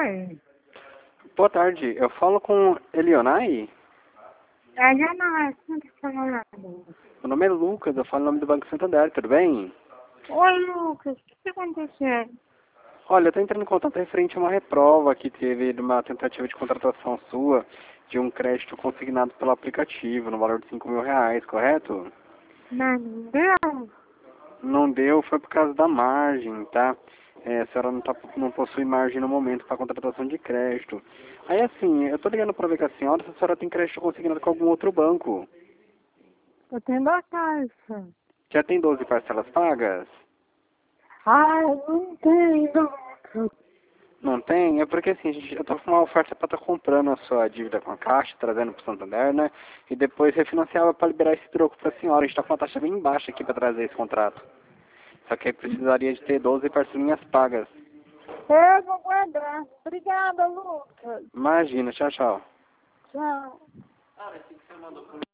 Oi. Boa tarde, eu falo com Elionai? Já não é assim que está falando. Meu nome é Lucas, eu falo em nome do Banco Santander, tudo bem? Oi, Lucas. O que está acontecendo? Olha, eu estou entrando em contato referente a uma reprova que teve de uma tentativa de contratação sua de um crédito consignado pelo aplicativo no valor de R$ 5.000, correto? Não deu? Não deu, foi por causa da margem, tá? A senhora não possui margem no momento para contratação de crédito. Aí assim, eu tô ligando para ver com a senhora se a senhora tem crédito consignado com algum outro banco. Eu tenho a caixa. Já tem 12 parcelas pagas? Ai, não tenho. Não tem? É porque assim, eu tô com uma oferta para estar comprando a sua dívida com a Caixa, trazendo para o Santander, né? E depois refinanciava para liberar esse troco para a senhora. A gente tá com uma taxa bem baixa aqui para trazer esse contrato. Só que aí precisaria de ter 12 parcelinhas pagas. Eu vou guardar. Obrigada, Lucas. Imagina, tchau, tchau. Tchau.